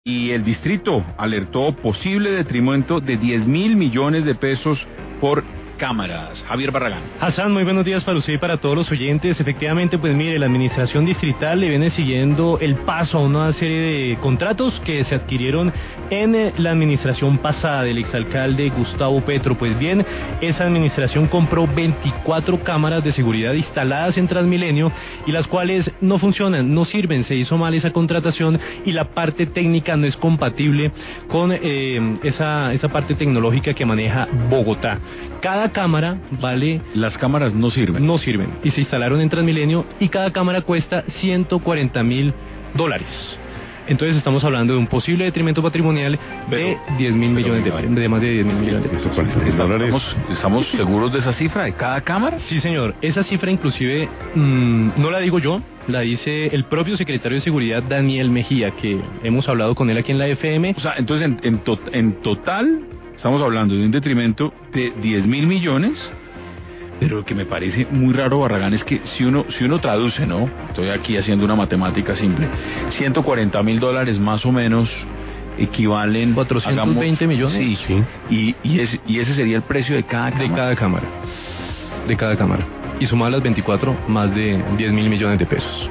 Y el distrito alertó posible detrimento de 10.000 millones de pesos por cámaras. Javier Barragán. Hassan, muy buenos días para usted y para todos los oyentes. Efectivamente, pues mire, la administración distrital le viene siguiendo el paso a una serie de contratos que se adquirieron en la administración pasada del exalcalde Gustavo Petro. Pues bien, esa administración compró 24 cámaras de seguridad instaladas en Transmilenio y las cuales no funcionan, no sirven, se hizo mal esa contratación y la parte técnica no es compatible con esa parte tecnológica que maneja Bogotá. Cada cámara vale... Las cámaras no sirven. No sirven. Y se instalaron en Transmilenio y cada cámara cuesta $140.000. Entonces estamos hablando de un posible detrimento patrimonial de 10.000 millones de más de 10.000 millones de pesos. ¿Estamos seguros de esa cifra, de cada cámara? Sí, señor. Esa cifra inclusive no la digo yo, la dice el propio secretario de Seguridad, Daniel Mejía, que hemos hablado con él aquí en la FM. O sea, entonces en total estamos hablando de un detrimento de 10.000 millones, pero lo que me parece muy raro, Barragán, es que si uno traduce, ¿no? Estoy aquí haciendo una matemática simple. $140.000 más o menos equivalen... 420 millones. Sí. Y ese sería el precio de cada cámara. De cada cámara. Y sumar las 24, más de 10.000 millones de pesos.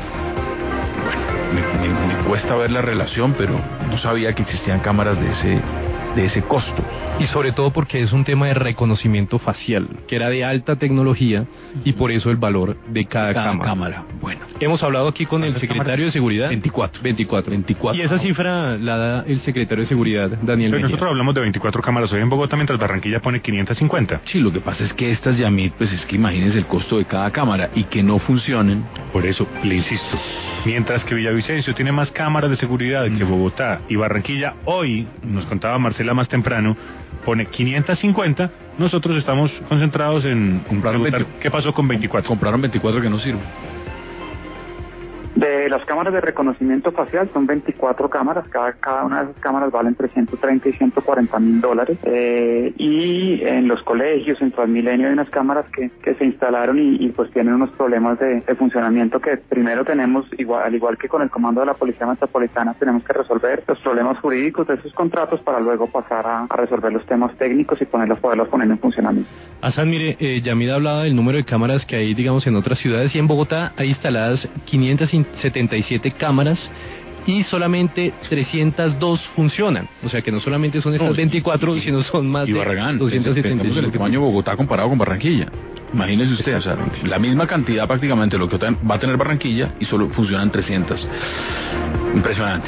Me cuesta ver la relación, pero no sabía que existían cámaras de ese costo. Y sobre todo porque es un tema de reconocimiento facial, que era de alta tecnología, y por eso el valor de cada cámara. Bueno, hemos hablado aquí con el secretario de Seguridad. 24. Y esa cifra la da el secretario de Seguridad, Daniel Mejía. Nosotros hablamos de 24 cámaras hoy en Bogotá, mientras Barranquilla pone 550. Sí, lo que pasa es que estas Yamit, pues es que imagínense el costo de cada cámara y que no funcionen. Por eso le insisto, mientras que Villavicencio tiene más cámaras de seguridad que Bogotá y Barranquilla, hoy, nos contaba Marcela más temprano, pone 550, nosotros estamos concentrados en preguntar qué pasó con 24. Compraron 24 que no sirven. De las cámaras de reconocimiento facial son 24 cámaras, cada una de esas cámaras vale entre 130 y $140.000. Y en los colegios, en Transmilenio, hay unas cámaras que se instalaron y pues tienen unos problemas de funcionamiento que primero tenemos, al igual que con el comando de la Policía Metropolitana, tenemos que resolver los problemas jurídicos de esos contratos para luego pasar a resolver los temas técnicos y poderlos poner en funcionamiento. Hassan, mire, Yamida hablaba del número de cámaras que hay, digamos, en otras ciudades, y en Bogotá hay instaladas 577 cámaras y solamente 302 funcionan. O sea que no solamente son estas 24, sino son más de 277. El tamaño de Bogotá comparado con Barranquilla. Imagínese usted, o sea, la misma cantidad prácticamente lo que va a tener Barranquilla y solo funcionan 300. Impresionante.